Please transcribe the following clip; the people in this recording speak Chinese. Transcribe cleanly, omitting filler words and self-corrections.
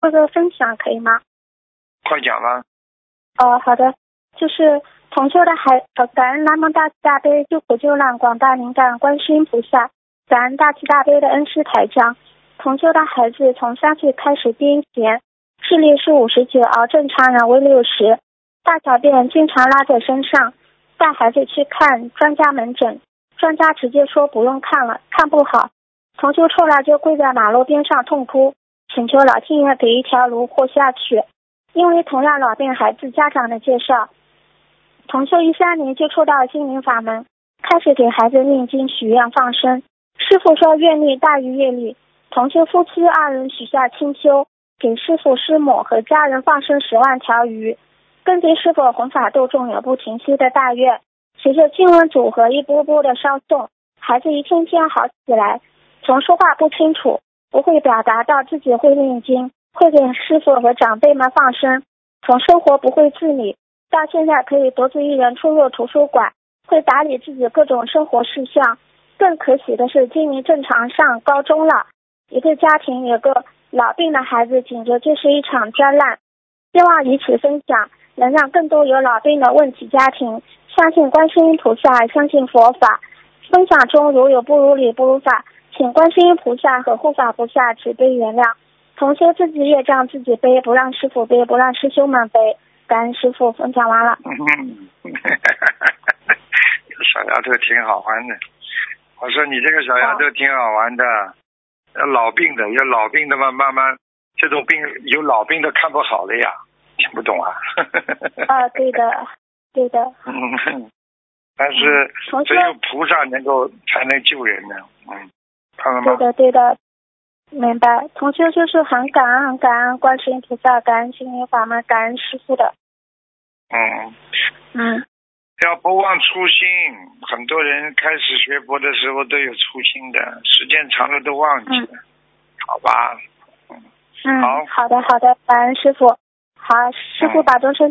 做个分享可以吗？ 快讲了。 好的，就是同修的感恩南无大慈大悲救苦救难广大灵感观世音菩萨，感恩大慈大悲的恩师台长。同修的孩子从3岁开始癫痫，视力是59，而正常人为60，大小便经常拉在身上，带孩子去看专家门诊，专家直接说不用看了，看不好。同修出来就跪在马路边上痛哭，请求老天爷给一条路活下去。因为同样老病孩子家长的介绍，同修13年接触到心灵法门，开始给孩子念经许愿放生。师父说愿力大于业力，同修夫妻2人许下清修，给师父师母和家人放生10万条鱼，跟随师父弘法度众永不停息的大愿。随着经文组合一波波的烧送，孩子一天天好起来，从说话不清楚不会表达到自己会念经，会给师父和长辈们放生，从生活不会自理到现在可以独自一人出入图书馆，会打理自己各种生活事项。更可喜的是今年正常上高中了，一个家庭有个老病的孩子，简直就是一场灾难。希望以此分享能让更多有老病的问题家庭相信观世音菩萨，相信佛法。分享中如有不如理不如法，请观世音菩萨和护法菩萨慈悲原谅。同修自己业障自己背，不让师父背，不让师兄们背。感恩师父，分享完了。 小丫头挺好玩的。我说你这个小丫头挺好玩的。有老病的嘛，慢慢这种病有老病的看不好的呀，听不懂啊？ 对的。 但是只有菩萨才能救人呢。看到吗？ 对的，明白。同修就是很感恩观世音菩萨，感恩心灵法门，感恩师父的。 要不忘初心，很多人开始学佛的时候都有初心的，时间长了都忘记了。好吧。 好的，感恩师父。好，师父保重身体。